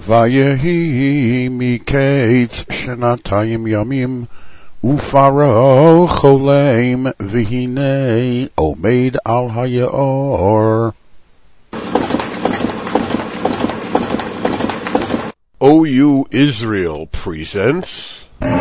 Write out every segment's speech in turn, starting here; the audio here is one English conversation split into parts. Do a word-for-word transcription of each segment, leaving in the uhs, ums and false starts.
ויהי מקץ שנתיים ימים ופרעה חולם והנה עומד על היאור. O U Israel presents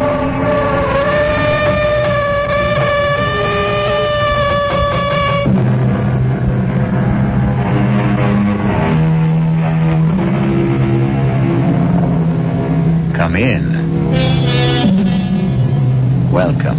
Come in. Welcome.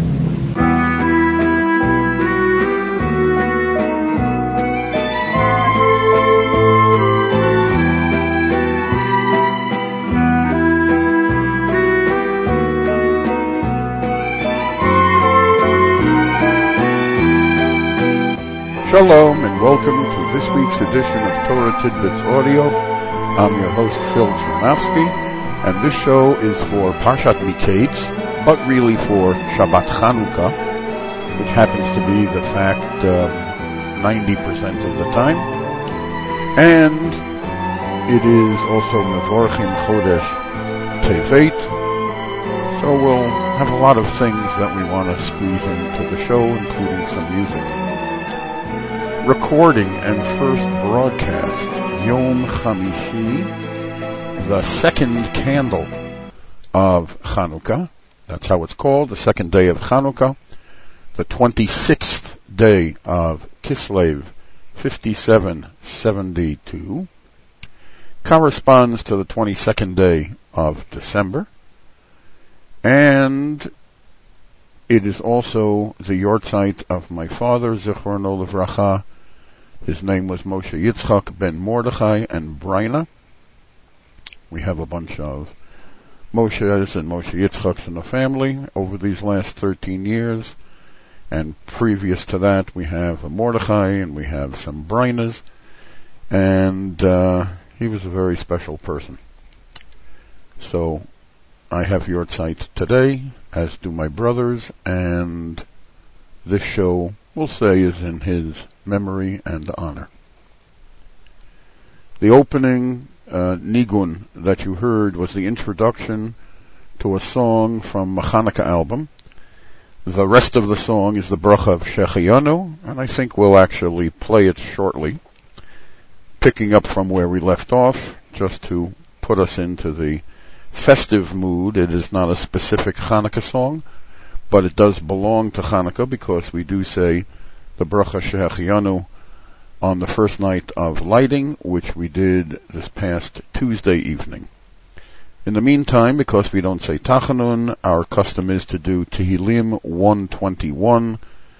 Shalom and welcome to this week's edition of Torah Tidbits Audio. I'm your host Phil Chernofsky, and this show is for Parshat Miketz, but really for Shabbat Chanukah, which happens to be the fact um, ninety percent of the time. And it is also Mevorchim Chodesh Tevet, so we'll have a lot of things that we want to squeeze into the show, including some music. Recording and first broadcast, Yom Chamishi, the second candle of Chanukah. That's how it's called, the second day of Chanukah. The twenty-sixth day of Kislev, fifty-seven seventy-two, corresponds to the twenty-second day of December. And it is also the yortzeit of my father, Zichrono Livracha. His name was Moshe Yitzchak ben Mordechai and Brina. We have a bunch of Moshes and Moshe Yitzchaks in the family over these last thirteen years. And previous to that, we have a Mordechai and we have some Brinas. And uh, he was a very special person. So I have yortzeit today, as do my brothers, and this show, we'll say, is in his memory and honor. The opening uh, nigun that you heard was the introduction to a song from a Chanukah album. The rest of the song is the bracha of Shehecheyanu, and I think we'll actually play it shortly, picking up from where we left off, just to put us into the festive mood. It is not a specific Chanukah song, but it does belong to Chanukah because we do say the bracha Shehecheyanu on the first night of lighting, which we did this past Tuesday evening. In the meantime, because we don't say Tachanun, our custom is to do Tehillim one twenty-one,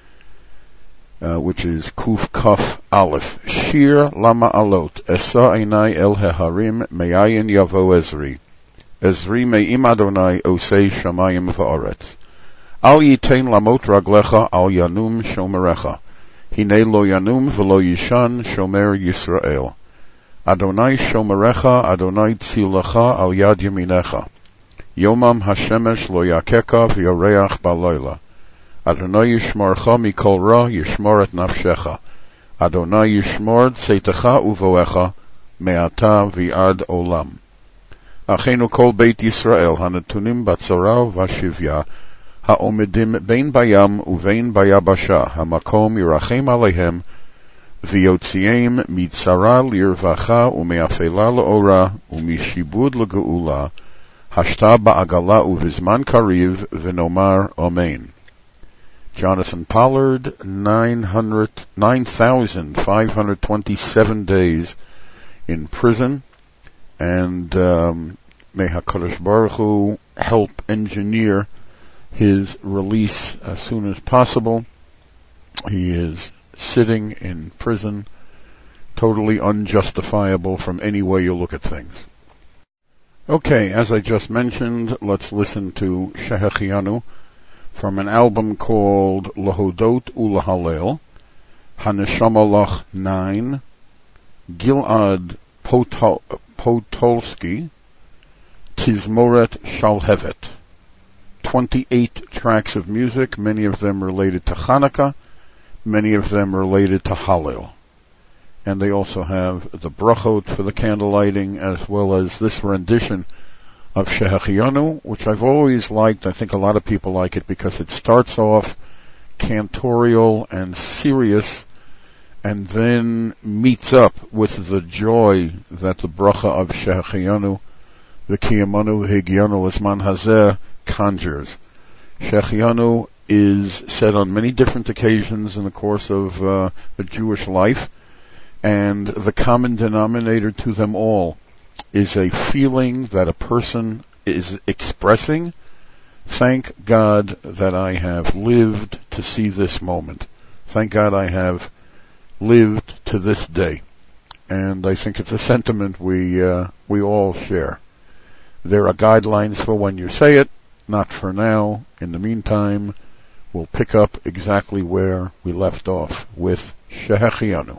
uh, which is Kuf Kaf Aleph. Shir Lama Alot, Esa Einai El Heharim, Me'ayin Yavo Ezri. Ezri Me'im Adonai Osei Shamayim Va'aretz. Al Yitein Lamot Raglecha Al Yanum Shomerecha. Hine Lo Yanum V'lo Yishan Shomer Yisrael. Adonai Shomerecha, Adonai Tzilecha Al Yad Yeminecha. Yomam Hashemesh Lo Yakeka V'yoreach Baloila. Adonai Yishmorcha Mikol Ra Yishmor et Nafshecha. Adonai Yishmor Tzeitecha Uvoecha Me'ata V'ad Olam. Achenu Kol Beit Yisrael Hanetunim Batzara Vashivya Ha'omedim Bein Bayam Uvein Bayabasha Hamakom Yirachem Alehem V'yotziim Mitzara Lirvacha Ume'afela Le'ora Umishibud Le'geula Hashta Ba'agala Uvizman Kariv V'nomar Amen. Jonathan Pollard, nine hundred, nine thousand five hundred twenty-seven days in prison, and um, may HaKadosh Baruch Hu help engineer his release as soon as possible. He is sitting in prison, totally unjustifiable from any way you look at things. Okay, as I just mentioned, let's listen to Shehecheyanu from an album called Lahodot Ulahalel, Haneshama Lach nine, Gilad Potol- Potolsky, Tizmoret Shalhevet. twenty-eight tracks of music, many of them related to Chanukah, many of them related to Hallel. and they also have the brachot for the candle lighting, as well as this rendition of Shehechianu, which I've always liked. I think a lot of people like it because it starts off cantorial and serious, and then meets up with the joy that the bracha of Shehechianu, the Kiyamanu Higianu Lisman Hazeh, conjures. Shehechianu is said on many different occasions in the course of uh, a Jewish life, and the common denominator to them all is a feeling that a person is expressing, thank God that I have lived to see this moment. Thank God I have lived to this day. And I think it's a sentiment we uh, we all share. There are guidelines for when you say it, not for now. In the meantime, we'll pick up exactly where we left off with Shehechianu.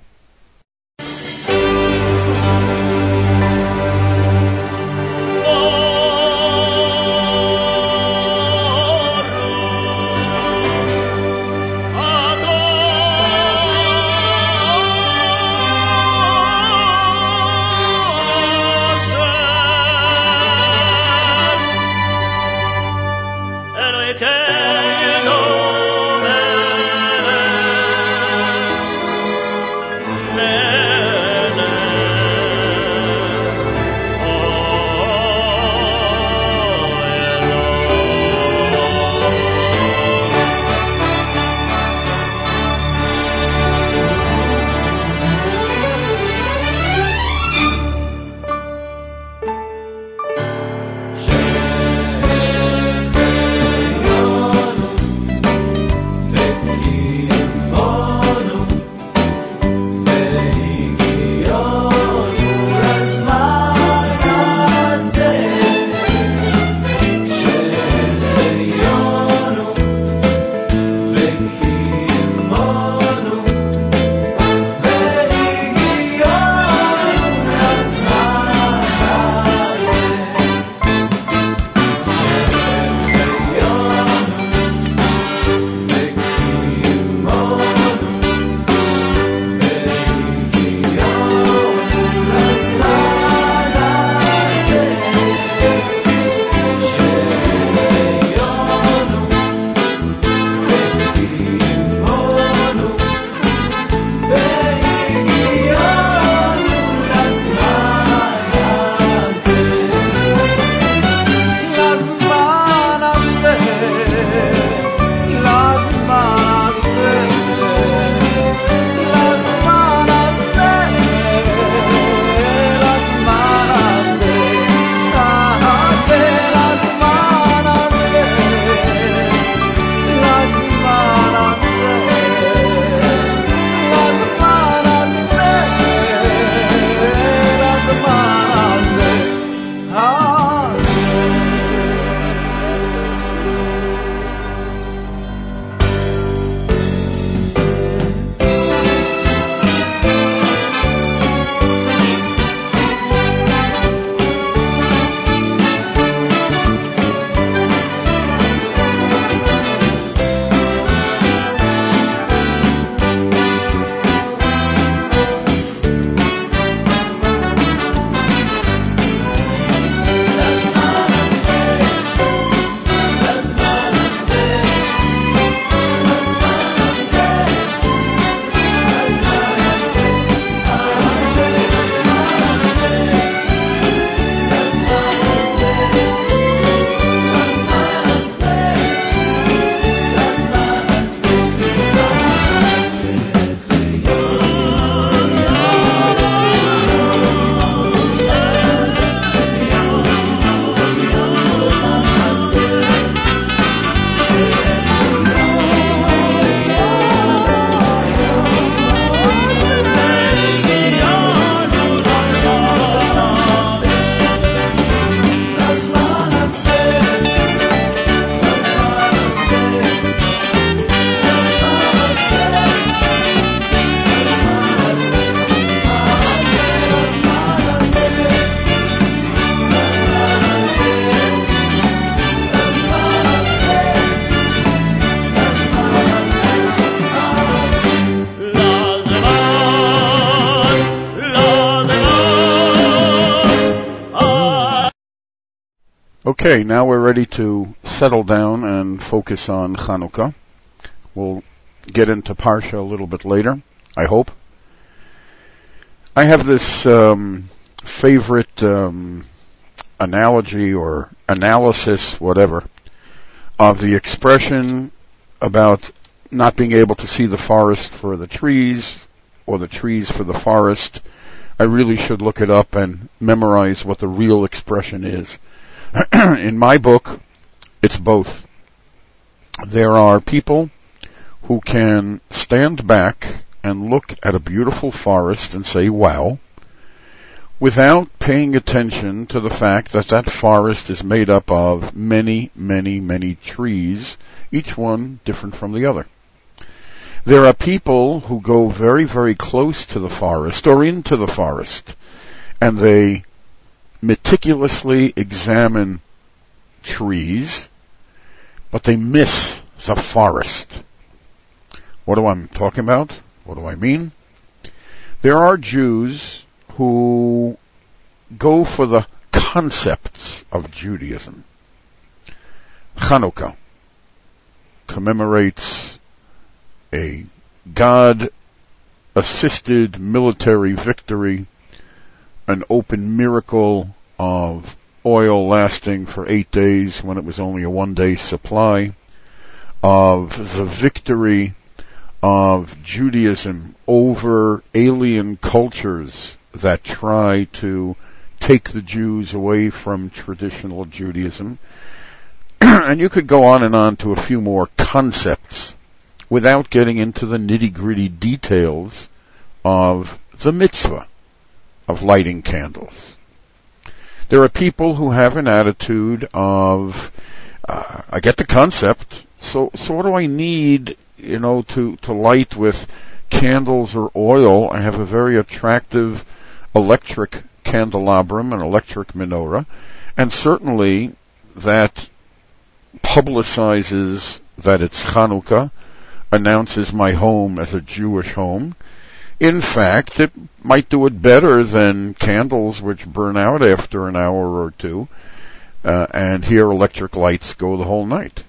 Okay, now we're ready to settle down and focus on Chanukah. We'll get into Parsha a little bit later, I hope. I have this um, favorite um, analogy or analysis, whatever, of the expression about not being able to see the forest for the trees or the trees for the forest. I really should look it up and memorize what the real expression is. In my book, it's both. There are people who can stand back and look at a beautiful forest and say, wow, without paying attention to the fact that that forest is made up of many, many, many trees, each one different from the other. There are people who go very, very close to the forest or into the forest, and they meticulously examine trees, but they miss the forest. What do I talking about? What do I mean? There are Jews who go for the concepts of Judaism. Chanukah commemorates a God-assisted military victory, an open miracle of oil lasting for eight days when it was only a one-day supply, of the victory of Judaism over alien cultures that try to take the Jews away from traditional Judaism. And you could go on and on to a few more concepts without getting into the nitty-gritty details of the mitzvah of lighting candles. There are people who have an attitude of, uh, I get the concept, so so what do I need, you know, to, to light with candles or oil? I have a very attractive electric candelabrum, an electric menorah, and certainly that publicizes that it's Chanukah, announces my home as a Jewish home. In fact, it might do it better than candles which burn out after an hour or two, uh, and here electric lights go the whole night.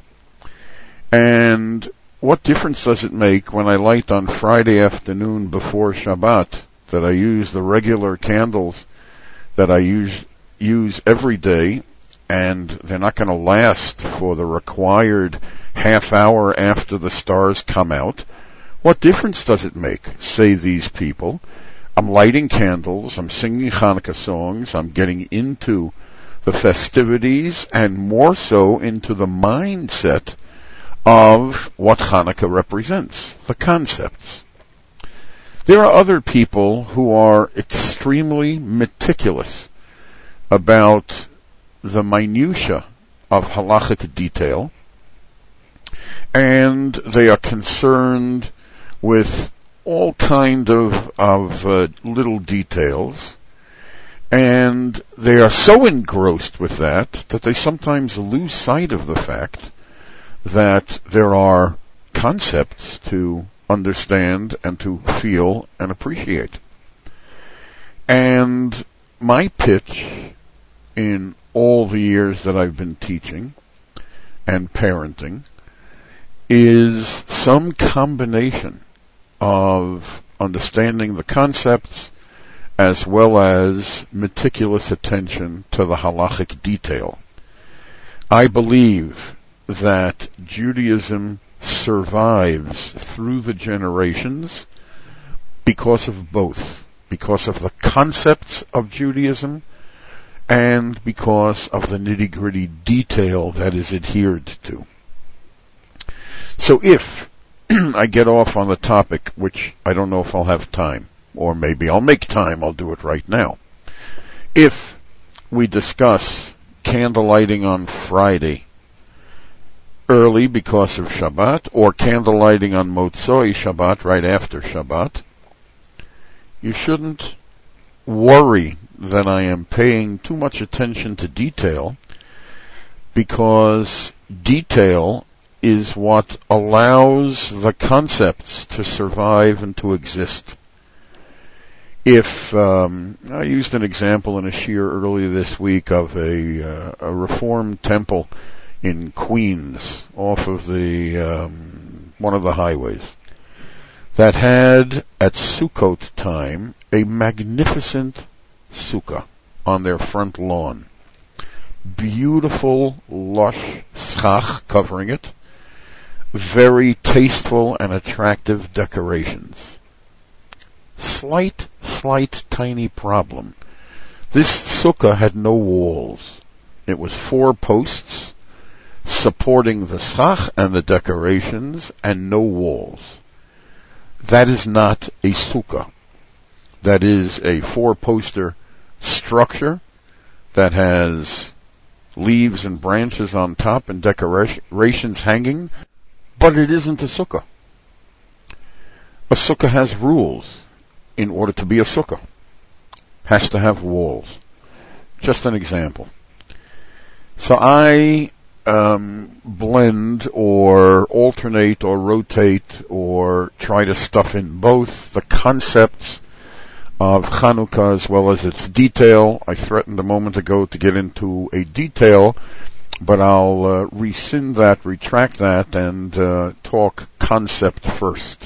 And what difference does it make when I light on Friday afternoon before Shabbat that I use the regular candles that I use, use every day, and they're not going to last for the required half hour after the stars come out? What difference does it make, say these people? I'm lighting candles, I'm singing Hanukkah songs, I'm getting into the festivities, and more so into the mindset of what Hanukkah represents, the concepts. There are other people who are extremely meticulous about the minutiae of halachic detail, and they are concerned with all kind of, of uh, little details, and they are so engrossed with that that they sometimes lose sight of the fact that there are concepts to understand and to feel and appreciate. And my pitch in all the years that I've been teaching and parenting is some combination of understanding the concepts as well as meticulous attention to the halachic detail. I believe that Judaism survives through the generations because of both, because of the concepts of Judaism and because of the nitty-gritty detail that is adhered to. So if I get off on the topic, which I don't know if I'll have time, or maybe I'll make time, I'll do it right now. If we discuss candle lighting on Friday early because of Shabbat, or candle lighting on Motzoi Shabbat right after Shabbat, you shouldn't worry that I am paying too much attention to detail, because detail is what allows the concepts to survive and to exist. If um, I used an example in a shiur earlier this week of a, uh, a Reformed temple in Queens, off of the um, one of the highways, that had at Sukkot time a magnificent sukkah on their front lawn, beautiful, lush schach covering it, very tasteful and attractive decorations. Slight, slight, tiny problem. This sukkah had no walls. It was four posts supporting the schach and the decorations, and no walls. That is not a sukkah. That is a four-poster structure that has leaves and branches on top and decorations hanging, but it isn't a sukkah. A sukkah has rules in order to be a sukkah. Has to have walls. Just an example. So I um, blend or alternate or rotate or try to stuff in both the concepts of Chanukah as well as its detail. I threatened a moment ago to get into a detail, but I'll uh, rescind that, retract that, and uh, talk concept first.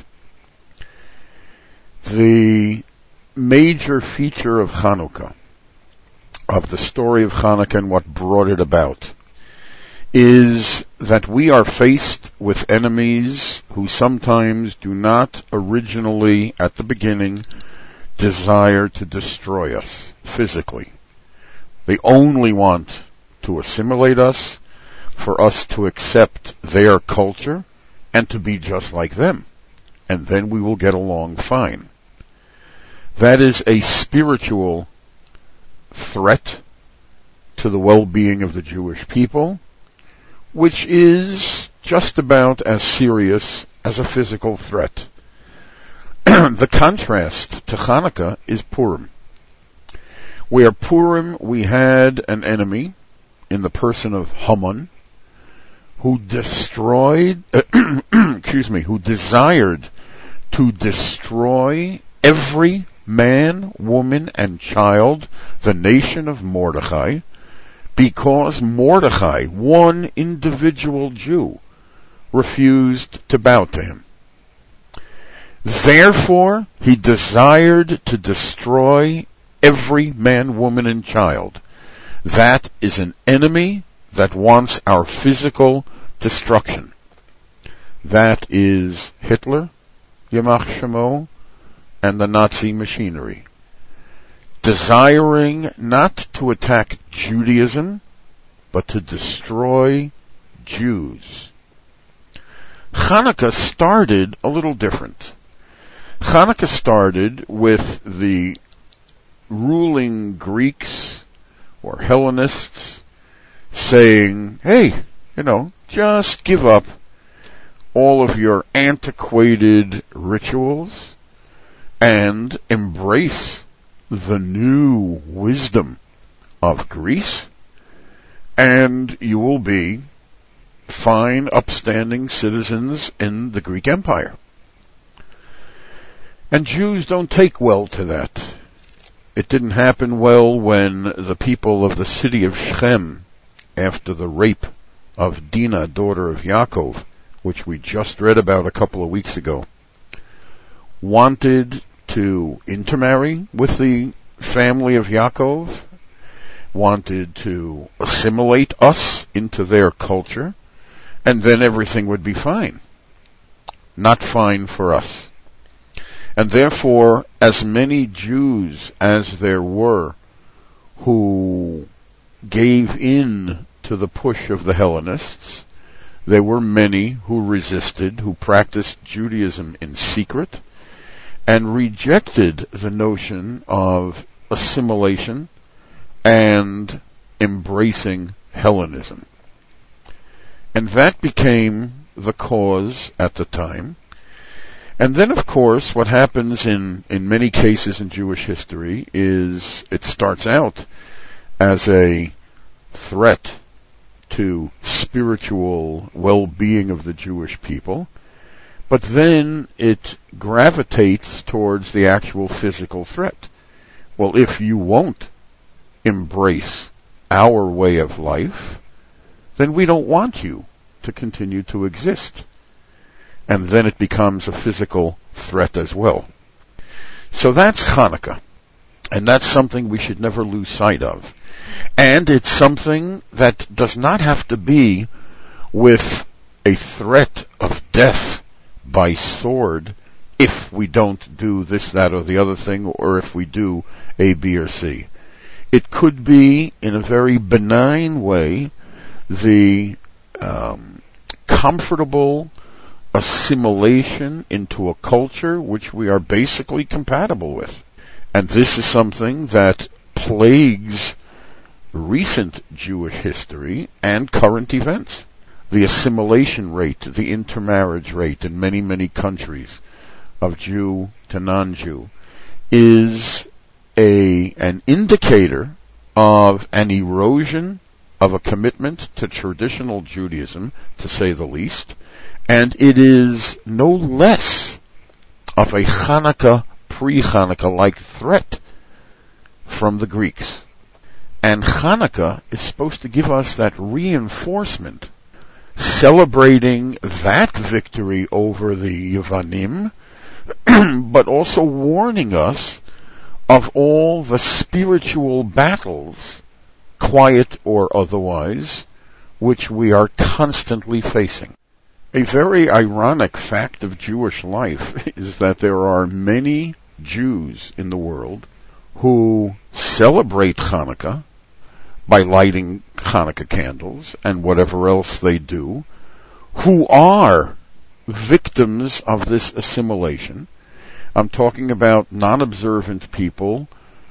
The major feature of Chanukah, of the story of Chanukah and what brought it about, is that we are faced with enemies who sometimes do not originally, at the beginning, desire to destroy us physically. They only want to assimilate us, for us to accept their culture, and to be just like them. And then we will get along fine. That is a spiritual threat to the well-being of the Jewish people, which is just about as serious as a physical threat. The contrast to Chanukah is Purim. Where Purim we had an enemy in the person of Haman, who destroyed, uh, excuse me, who desired to destroy every man, woman, and child, the nation of Mordechai, because Mordechai, one individual Jew, refused to bow to him. Therefore, he desired to destroy every man, woman, and child. That is an enemy that wants our physical destruction. That is Hitler, Yamach Shemo, and the Nazi machinery, desiring not to attack Judaism, but to destroy Jews. Chanukah started a little different. Chanukah started with the ruling Greeks or Hellenists saying, hey, you know, just give up all of your antiquated rituals and embrace the new wisdom of Greece, and you will be fine, upstanding citizens in the Greek Empire. And Jews don't take well to that. It didn't happen well when the people of the city of Shechem, after the rape of Dinah, daughter of Yaakov, which we just read about a couple of weeks ago, wanted to intermarry with the family of Yaakov, wanted to assimilate us into their culture, and then everything would be fine. Not fine for us. And therefore, as many Jews as there were who gave in to the push of the Hellenists, there were many who resisted, who practiced Judaism in secret, and rejected the notion of assimilation and embracing Hellenism. And that became the cause at the time. And then, of course, what happens in, in many cases in Jewish history is it starts out as a threat to spiritual well-being of the Jewish people, but then it gravitates towards the actual physical threat. Well, if you won't embrace our way of life, then we don't want you to continue to exist. And then it becomes a physical threat as well. So that's Hanukkah. And that's something we should never lose sight of. And it's something that does not have to be with a threat of death by sword if we don't do this, that, or the other thing, or if we do A, B, or C. It could be, in a very benign way, the um, comfortable assimilation into a culture which we are basically compatible with. And this is something that plagues recent Jewish history and current events. The assimilation rate, the intermarriage rate in many, many countries of Jew to non-Jew is a an indicator of an erosion of a commitment to traditional Judaism, to say the least, and it is no less of a Hanukkah, pre-Hanukkah-like threat from the Greeks. And Hanukkah is supposed to give us that reinforcement, celebrating that victory over the Yevanim, but also warning us of all the spiritual battles, quiet or otherwise, which we are constantly facing. A very ironic fact of Jewish life is that there are many Jews in the world who celebrate Hanukkah by lighting Hanukkah candles and whatever else they do, who are victims of this assimilation. I'm talking about non-observant people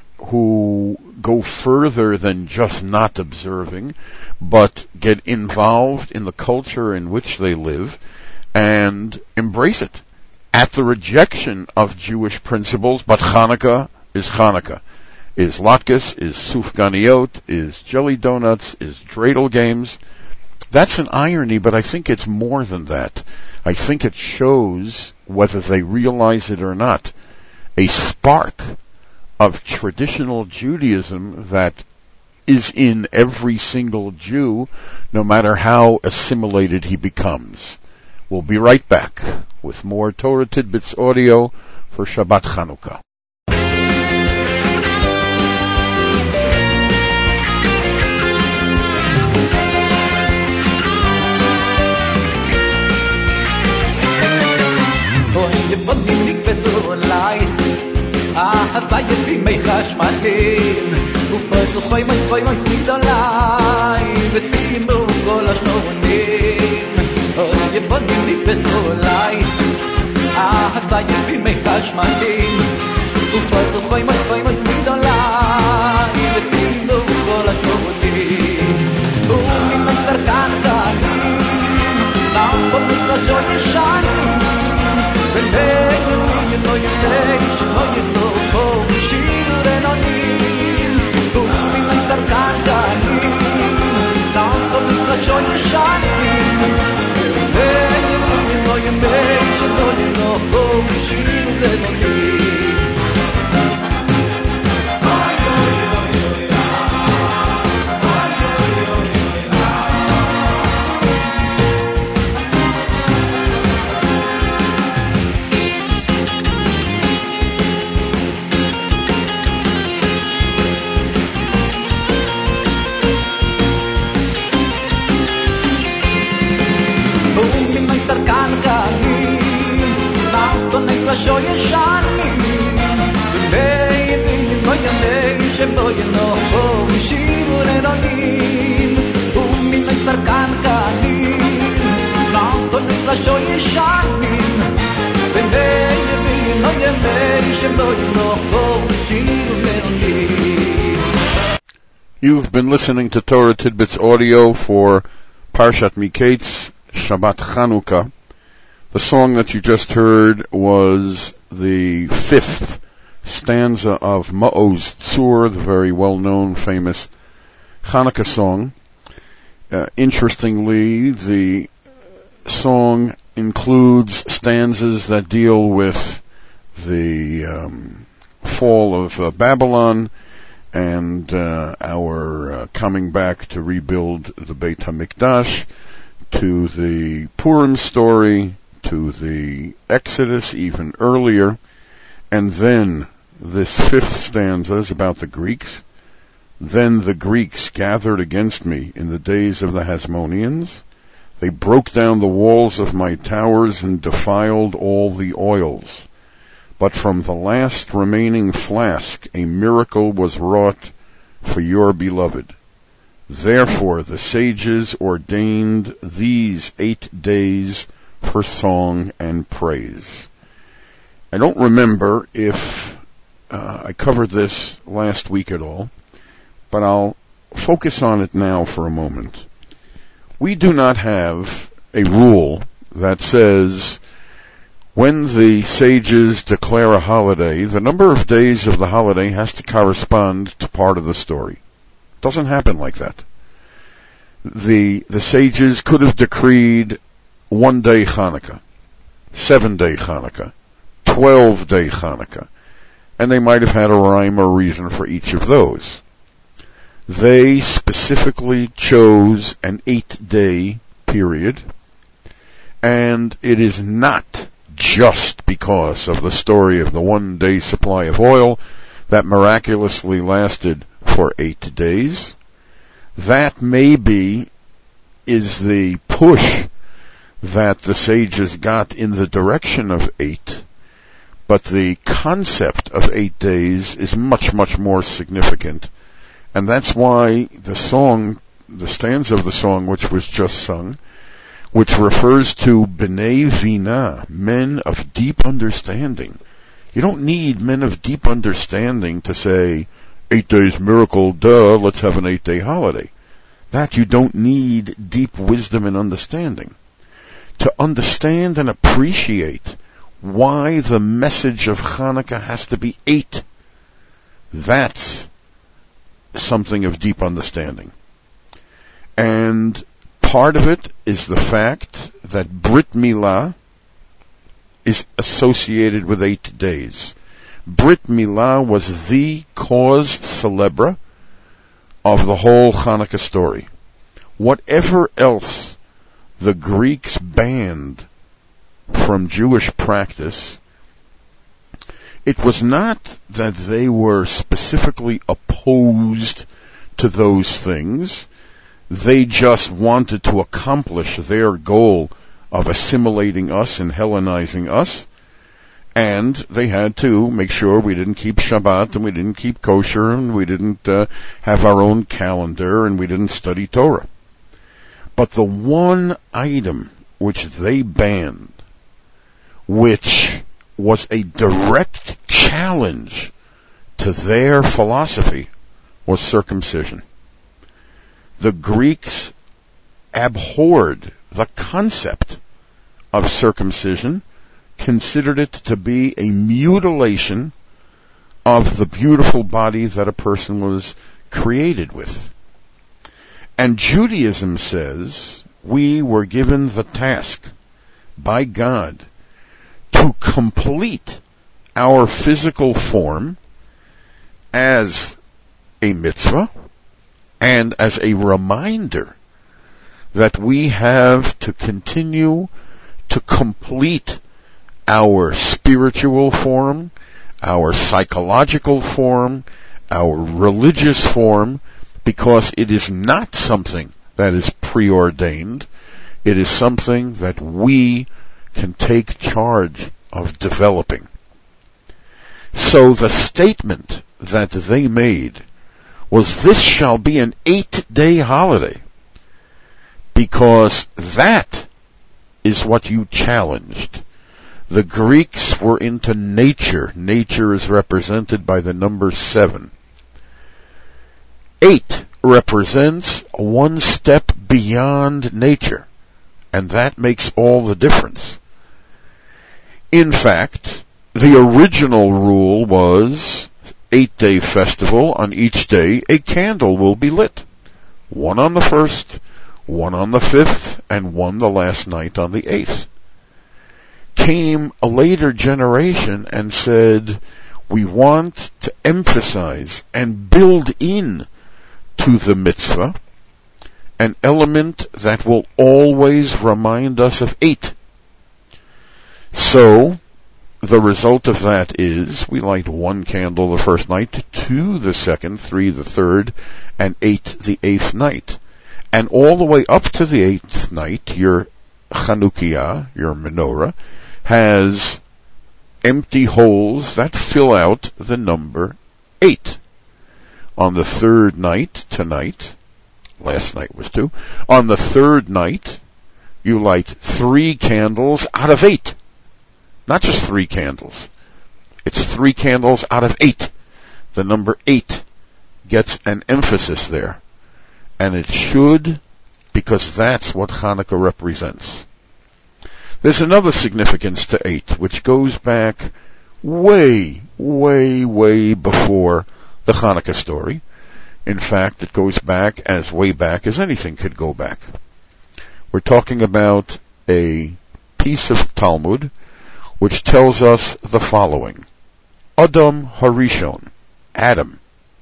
who go further than just not observing, but get involved in the culture in which they live and embrace it at the rejection of Jewish principles. But Hanukkah is Hanukkah. Is latkes, is sufganiyot, is jelly donuts, is dreidel games. That's an irony, but I think it's more than that. I think it shows, whether they realize it or not, a spark of traditional Judaism that is in every single Jew, no matter how assimilated he becomes. We'll be right back with more Torah Tidbits audio for Shabbat Chanukah. Hasayet vi mei chashmatim Ufoi zufoi moi zufoi moi sidolai Vetimu kol hashnonim Oy yevodim li betzolai Hasayet vi mei chashmatim Ufoi zufoi moi zufoi moi sidolai Vetimu kol hashnonim Umi mei sarkan ganim Na'asot misla jo yeshanim V'nei you know you say, you know you know Oh, Shiru Renonim Umi Maisar Kanganim Na'aso Misla Shoy Yeshanim Hey, you know you know you make You know you know Oh, Shiru Renonim show you shining Hey, you know you make You know you know Oh, Shiru Renonim Umi Maisar Kanganim Na'aso Nisla show you shining Hey, you know you make You know you know Oh, Shiru Renonim. You've been listening to Torah Tidbits audio for Parshat Miketz, Shabbat Chanukah. The song that you just heard was the fifth stanza of Ma'oz Tzur, the very well-known, famous Hanukkah song. Uh, interestingly, the song includes stanzas that deal with the um, fall of uh, Babylon and uh, our uh, coming back to rebuild the Beit HaMikdash, to the Purim story, to the Exodus even earlier, and then this fifth stanza is about the Greeks. Then the Greeks gathered against me in the days of the Hasmoneans. They broke down the walls of my towers and defiled all the oils. But from the last remaining flask a miracle was wrought for your beloved. Therefore the sages ordained these eight days for song and praise. I don't remember if uh, I covered this last week at all, but I'll focus on it now for a moment. We do not have a rule that says when the sages declare a holiday, the number of days of the holiday has to correspond to part of the story. It doesn't happen like that. The, the sages could have decreed one day Hanukkah, seven day Hanukkah, twelve day Hanukkah, and they might have had a rhyme or reason for each of those. They specifically chose an eight-day period, and it is not just because of the story of the one-day supply of oil that miraculously lasted for eight days. That maybe is the push that the sages got in the direction of eight, but the concept of eight days is much, much more significant. And that's why the song, the stanza of the song which was just sung, which refers to B'nai Vina, men of deep understanding. You don't need men of deep understanding to say, eight days miracle, duh, let's have an eight-day holiday. That you don't need deep wisdom and understanding. To understand and appreciate why the message of Hanukkah has to be eight, that's something of deep understanding. And part of it is the fact that Brit Milah is associated with eight days. Brit Milah was the cause célèbre of the whole Hanukkah story. Whatever else the Greeks banned from Jewish practice, it was not that they were specifically opposed to those things. They just wanted to accomplish their goal of assimilating us and Hellenizing us, and they had to make sure we didn't keep Shabbat and we didn't keep kosher and we didn't uh, have our own calendar and we didn't study Torah. But the one item which they banned, which was a direct challenge to their philosophy, was circumcision. The Greeks abhorred the concept of circumcision, considered it to be a mutilation of the beautiful body that a person was created with. And Judaism says we were given the task by God to complete our physical form as a mitzvah and as a reminder that we have to continue to complete our spiritual form, our psychological form, our religious form, because it is not something that is preordained. It is something that we can take charge of developing. So the statement that they made was, this shall be an eight-day holiday, because that is what you challenged. The Greeks were into nature. Nature is represented by the number seven. Eight represents one step beyond nature, and that makes all the difference. In fact, the original rule was eight-day festival. On each day, a candle will be lit. One on the first, one on the fifth, and one the last night on the eighth. came a later generation and said, we want to emphasize and build in to the mitzvah an element that will always remind us of eight. So, the result of that is we light one candle the first night, two the second, three the third, and eight the eighth night. And all the way up to the eighth night, your Chanukiah, your menorah, has empty holes that fill out the number eight. On the third night, tonight, last night was two, on the third night, you light three candles out of eight. Not just three candles. It's three candles out of eight. The number eight gets an emphasis there. And it should, because that's what Hanukkah represents. There's another significance to eight, which goes back way, way, way before the Hanukkah story. In fact, it goes back as way back as anything could go back. We're talking about a piece of Talmud which tells us the following. Adam Harishon, Adam,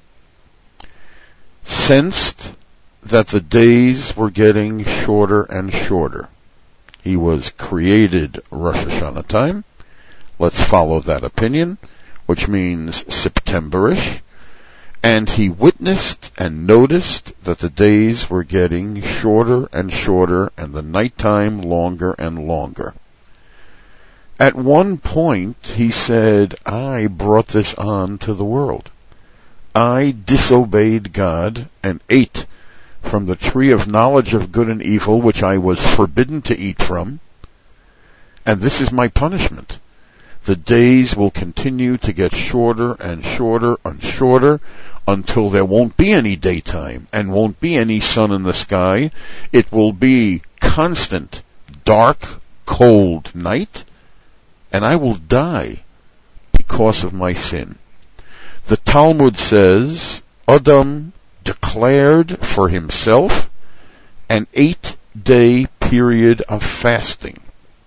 sensed that the days were getting shorter and shorter. He was created Rosh Hashanah time. Let's follow that opinion, which means September-ish. And he witnessed and noticed that the days were getting shorter and shorter and the nighttime longer and longer. At one point, he said, I brought this on to the world. I disobeyed God and ate from the tree of knowledge of good and evil, which I was forbidden to eat from, and this is my punishment. The days will continue to get shorter and shorter and shorter until there won't be any daytime and won't be any sun in the sky. It will be constant, dark, cold night, and I will die because of my sin. The Talmud says, Adam declared for himself an eight-day period of fasting.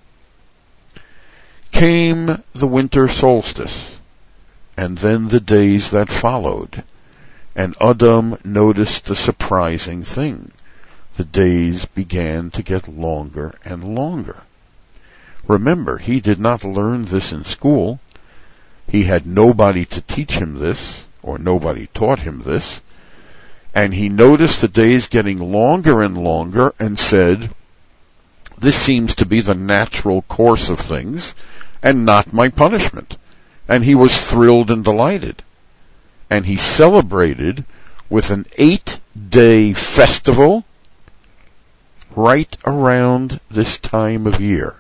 Came the winter solstice, and then the days that followed, and Adam noticed the surprising thing. The days began to get longer and longer. Remember, he did not learn this in school. He had nobody to teach him this, or nobody taught him this. And he noticed the days getting longer and longer and said, this seems to be the natural course of things and not my punishment. And he was thrilled and delighted. And he celebrated with an eight-day festival right around this time of year.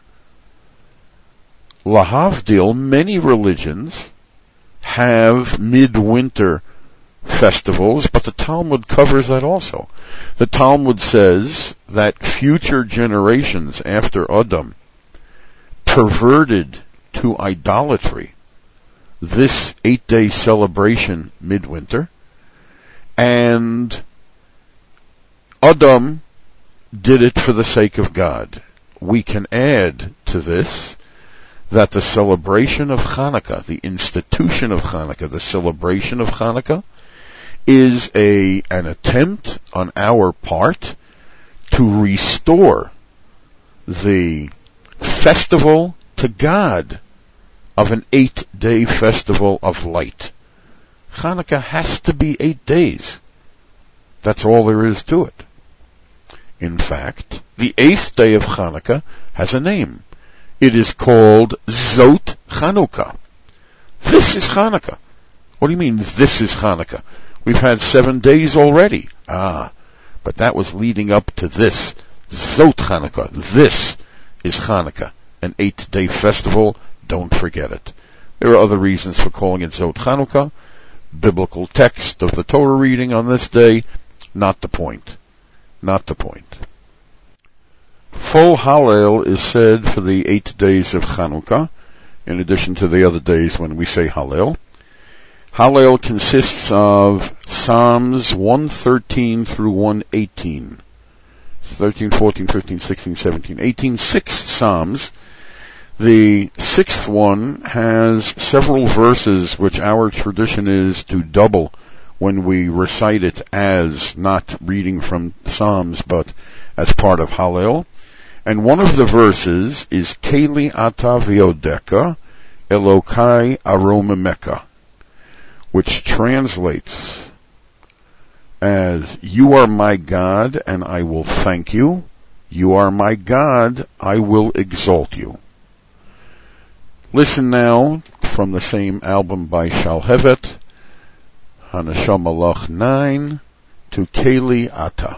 Lahavdil, many religions have midwinter festivals, but the Talmud covers that also. The Talmud says that future generations after Adam perverted to idolatry this eight-day celebration midwinter, and Adam did it for the sake of God. We can add to this that the celebration of Hanukkah, the institution of Hanukkah, the celebration of Hanukkah, is a an attempt on our part to restore the festival to God of an eight-day festival of light. Hanukkah has to be eight days. That's all there is to it. In fact, the eighth day of Hanukkah has a name. It is called Zot Chanukah. This is Hanukkah. What do you mean, this is Hanukkah? We've had seven days already. Ah, but that was leading up to this. Zot Chanukah. This is Hanukkah, an eight-day festival. Don't forget it. There are other reasons for calling it Zot Chanukah. Biblical text of the Torah reading on this day. Not the point. Not the point. Full Hallel is said for the eight days of Chanukah, in addition to the other days when we say Hallel. Hallel consists of Psalms one thirteen through one eighteen. thirteen, fourteen, fifteen, sixteen, seventeen, eighteen, six Psalms The sixth one has several verses which our tradition is to double when we recite it as not reading from Psalms but as part of Hallel. And one of the verses is Keli ata v'odeka Elokai aromemeka, which translates as, you are my God and I will thank you. You are my God, I will exalt you. Listen now from the same album by Shalhevet, Hanashama Lach nine, to Keli Ata.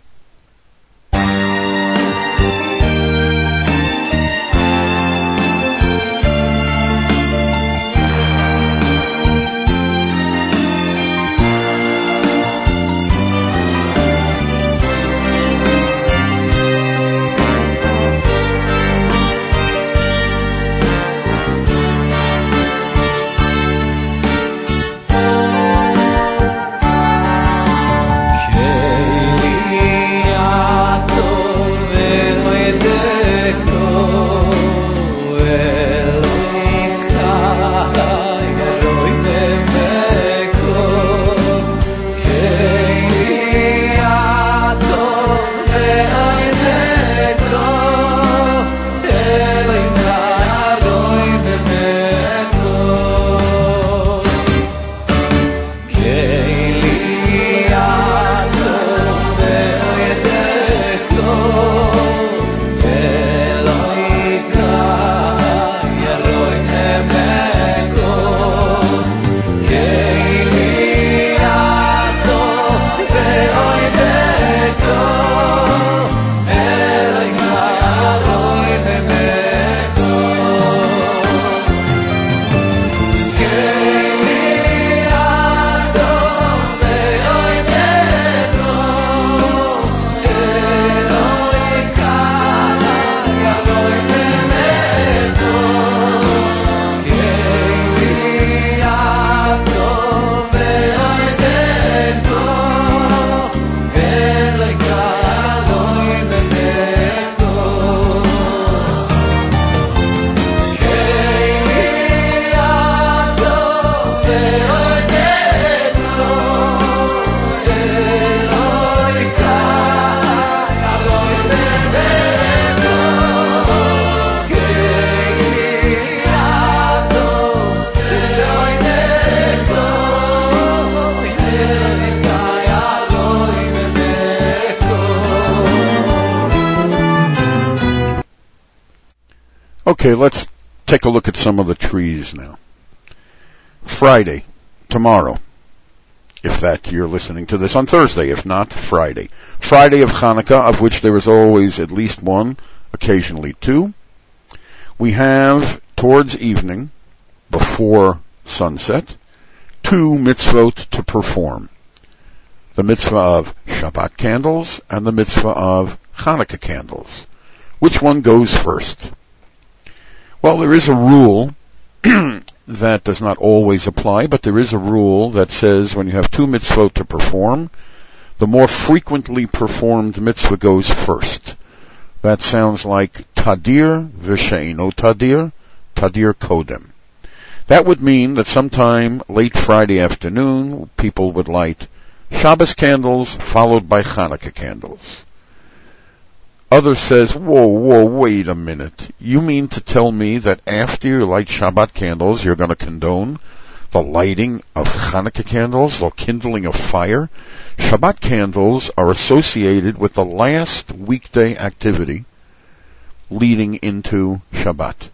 Okay, let's take a look at some of the trees now. Friday, tomorrow, if that you're listening to this on Thursday, if not Friday. Friday of Hanukkah, of which there is always at least one, occasionally two. We have, towards evening, before sunset, two mitzvot to perform. The mitzvah of Shabbat candles and the mitzvah of Hanukkah candles. Which one goes first? Well, there is a rule that does not always apply, but there is a rule that says when you have two mitzvot to perform, the more frequently performed mitzvah goes first. That sounds like tadir v'she'ino tadir, tadir kodem. That would mean that sometime late Friday afternoon, people would light Shabbos candles followed by Hanukkah candles. Others says, whoa, whoa, wait a minute. You mean to tell me that after you light Shabbat candles, you're going to condone the lighting of Hanukkah candles, the kindling of fire? Shabbat candles are associated with the last weekday activity leading into Shabbat.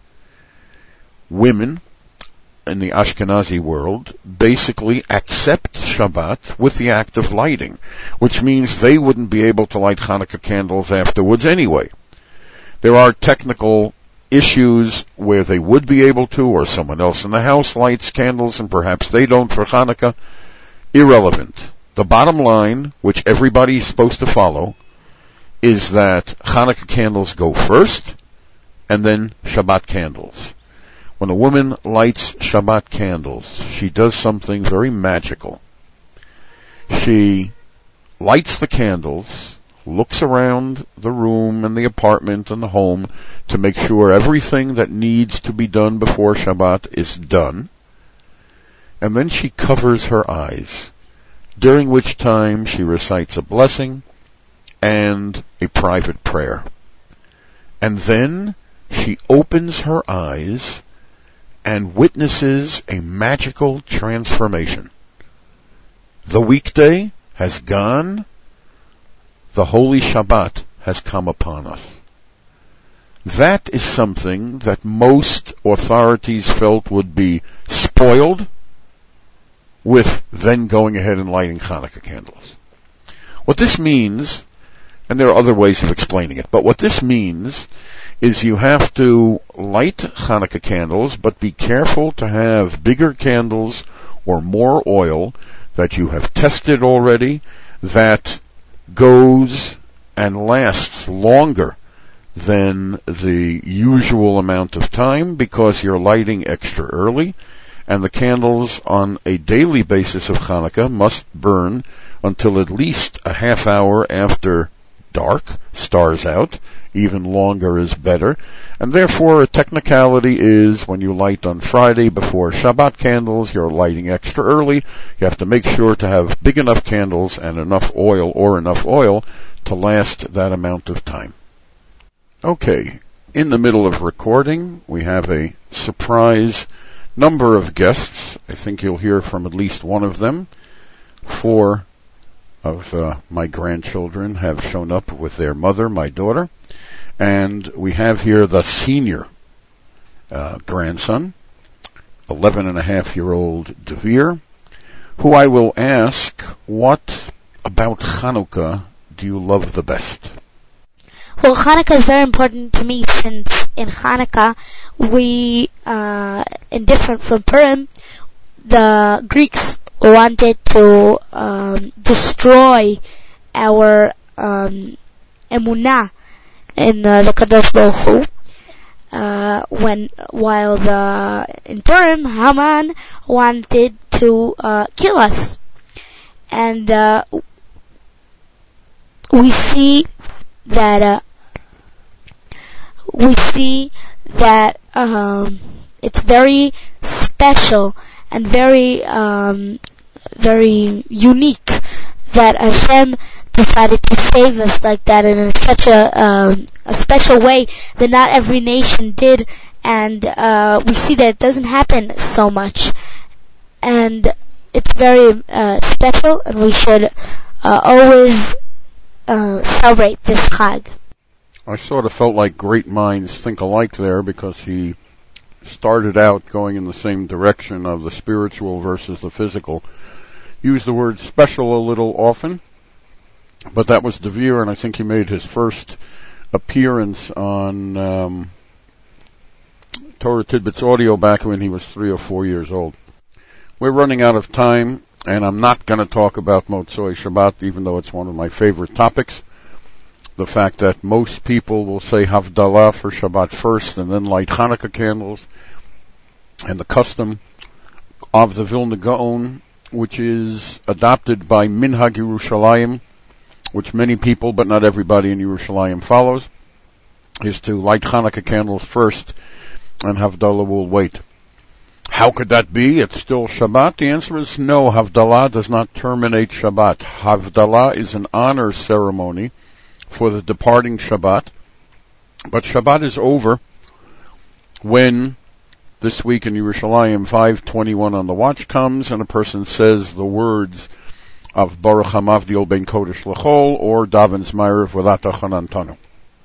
Women in the Ashkenazi world basically accept Shabbat with the act of lighting, which means they wouldn't be able to light Hanukkah candles afterwards anyway. There are technical issues where they would be able to, or someone else in the house lights candles and perhaps they don't for Hanukkah. Irrelevant. The bottom line, which everybody is supposed to follow, is that Hanukkah candles go first and then Shabbat candles. When a woman lights Shabbat candles, she does something very magical. She lights the candles, looks around the room and the apartment and the home to make sure everything that needs to be done before Shabbat is done. And then she covers her eyes, during which time she recites a blessing and a private prayer. And then she opens her eyes and witnesses a magical transformation. The weekday has gone. The Holy Shabbat has come upon us. That is something that most authorities felt would be spoiled with then going ahead and lighting Hanukkah candles. What this means, and there are other ways of explaining it, but what this means is you have to light Hanukkah candles, but be careful to have bigger candles or more oil that you have tested already, that goes and lasts longer than the usual amount of time because you're lighting extra early, and the candles on a daily basis of Hanukkah must burn until at least a half hour after dark, stars out. Even longer is better. And therefore a technicality is when you light on Friday before Shabbat candles, you're lighting extra early. You have to make sure to have big enough candles and enough oil or enough oil to last that amount of time. Okay, in the middle of recording, we have a surprise number of guests. I think you'll hear from at least one of them. Four of uh, my grandchildren have shown up with their mother, my daughter. And we have here the senior uh, grandson, eleven and a half year old Devere, who I will ask, what about Hanukkah do you love the best? Well, Hanukkah is very important to me since in Hanukkah we, uh, and different from Purim, the Greeks wanted to um, destroy our um, emunah in uh, the Kadosh Baruch Hu. Uh, when while the in Purim Haman wanted to uh, kill us, and uh, we see that uh, we see that um, it's very special and very um, very unique that Hashem decided to save us like that, and in such a um, a special way that not every nation did, and uh, we see that it doesn't happen so much, and it's very uh, special, and we should uh, always uh, celebrate this Chag. I sort of felt like great minds think alike there, because he started out going in the same direction of the spiritual versus the physical. Used the word special a little often, but that was Devere, and I think he made his first appearance on um, Torah Tidbits Audio back when he was three or four years old. We're running out of time, and I'm not going to talk about Motzoi Shabbat, even though it's one of my favorite topics. The fact that most people will say Havdalah for Shabbat first and then light Hanukkah candles, and the custom of the Vilna Gaon, which is adopted by Minhag Yerushalayim, which many people, but not everybody in Yerushalayim follows, is to light Hanukkah candles first, and Havdalah will wait. How could that be? It's still Shabbat? The answer is no. Havdalah does not terminate Shabbat. Havdalah is an honor ceremony for the departing Shabbat, but Shabbat is over when this week in Yerushalayim five twenty-one on the watch comes and a person says the words of Baruch HaMavdil Ben Kodesh L'chol or Davens Ma'ariv V'Lata Chanantanu.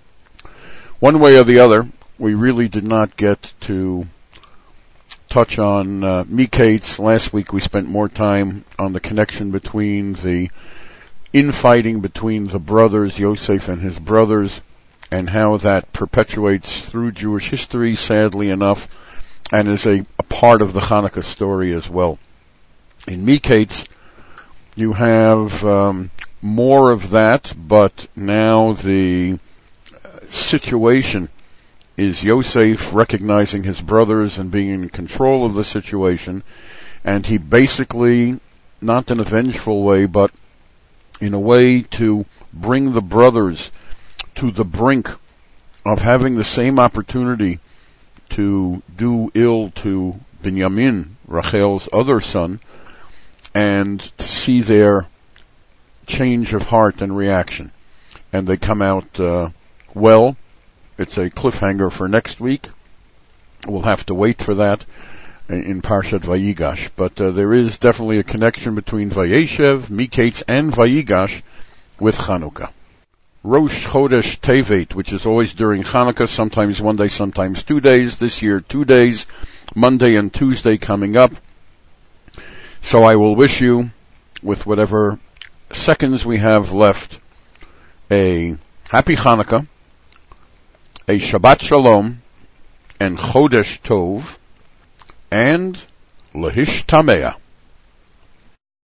One way or the other, we really did not get to touch on uh, Miketz. Last week we spent more time on the connection between the infighting between the brothers, Yosef and his brothers, and how that perpetuates through Jewish history, sadly enough, and is a, a part of the Hanukkah story as well. In Miketz, you have um, more of that, but now the situation is Yosef recognizing his brothers and being in control of the situation, and he basically, not in a vengeful way, but in a way to bring the brothers to the brink of having the same opportunity to do ill to Binyamin, Rachel's other son, and to see their change of heart and reaction. And they come out uh, well. It's a cliffhanger for next week. We'll have to wait for that in Parshat Vayigash. But uh, there is definitely a connection between Vayeshev, Miketz, and Vayigash with Chanukah. Rosh Chodesh Tevet, which is always during Chanukah, sometimes one day, sometimes two days. This year, two days, Monday and Tuesday coming up. So I will wish you, with whatever seconds we have left, a happy Chanukah, a Shabbat Shalom, and Chodesh Tov, and Lahishtameah.